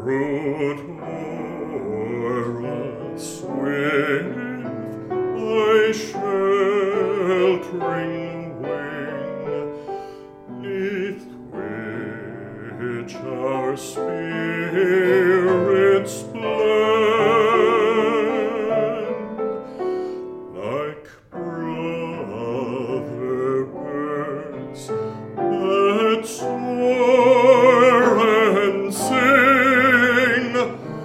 Root o'er us with thy sheltering wing, 'neath which our spirits blend, like brother birds that soar and sing,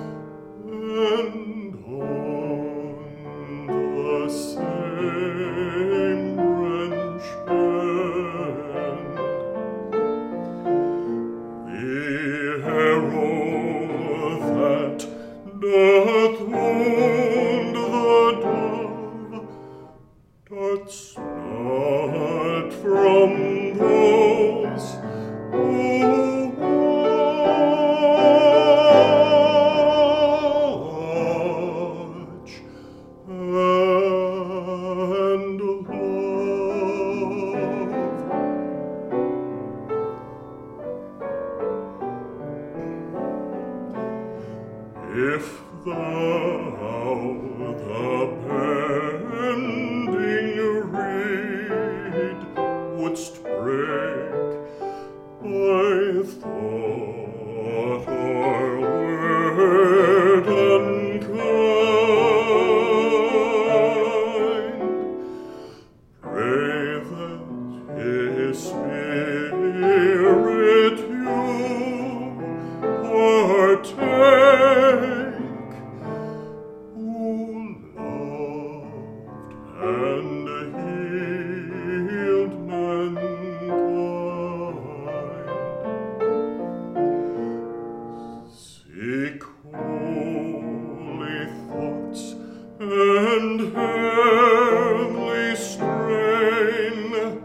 and on the same branch bend. The arrow that doth wound the dove darts not from those who watch and love. If thou the bending reed wouldst break by thought or word unkind, pray that his spirit you partake, who loved and healed mankind. Seek holy thoughts and heavenly strain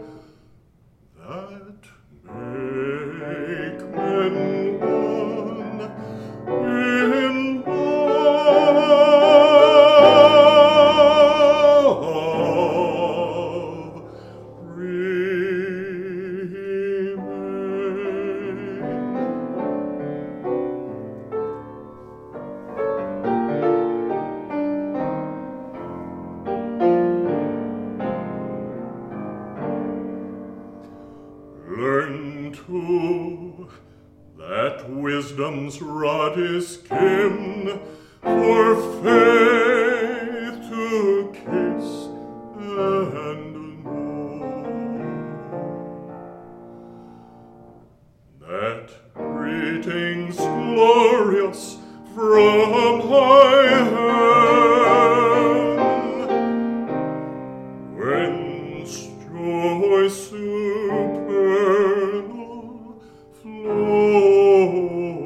that make men one in love remain. Learn too that wisdom's rod is kin for faith to kiss and know, that greetings glorious from high heaven, whence joy supernal flow,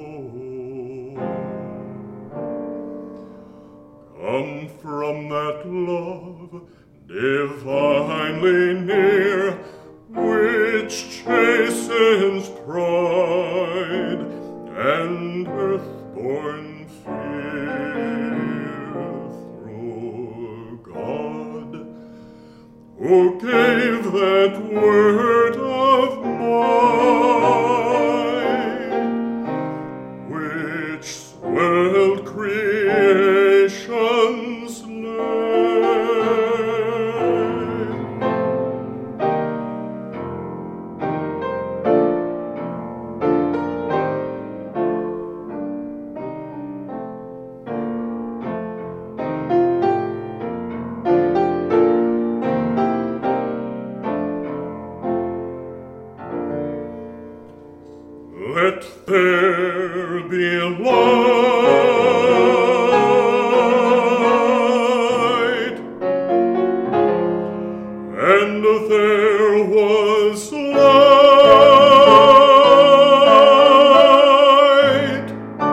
come from that love divinely near, which chastens pride and earth-born fear, through God, who gave that word of mine, which swelled creation's name. Let there be light, and there was light.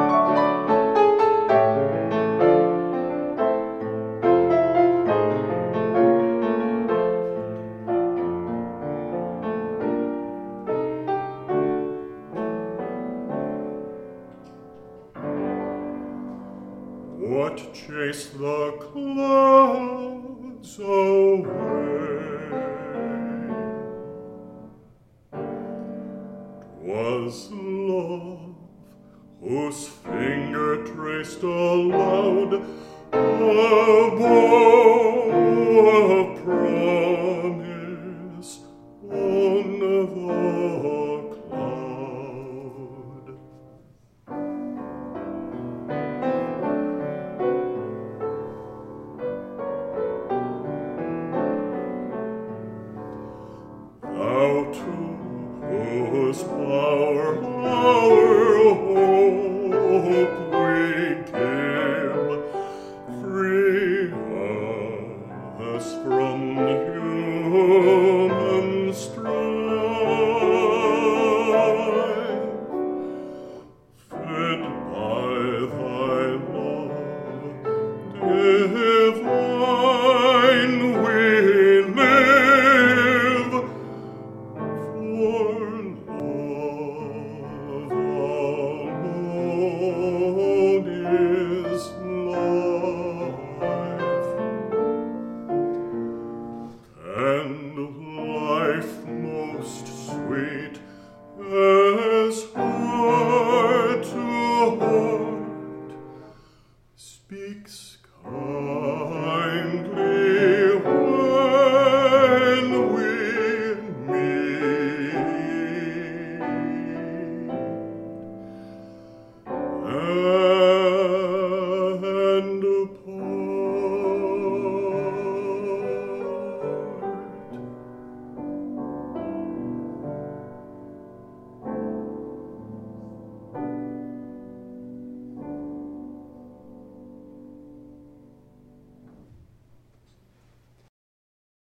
What chased the clouds away? 'Twas love whose finger traced aloud a bow of promise on the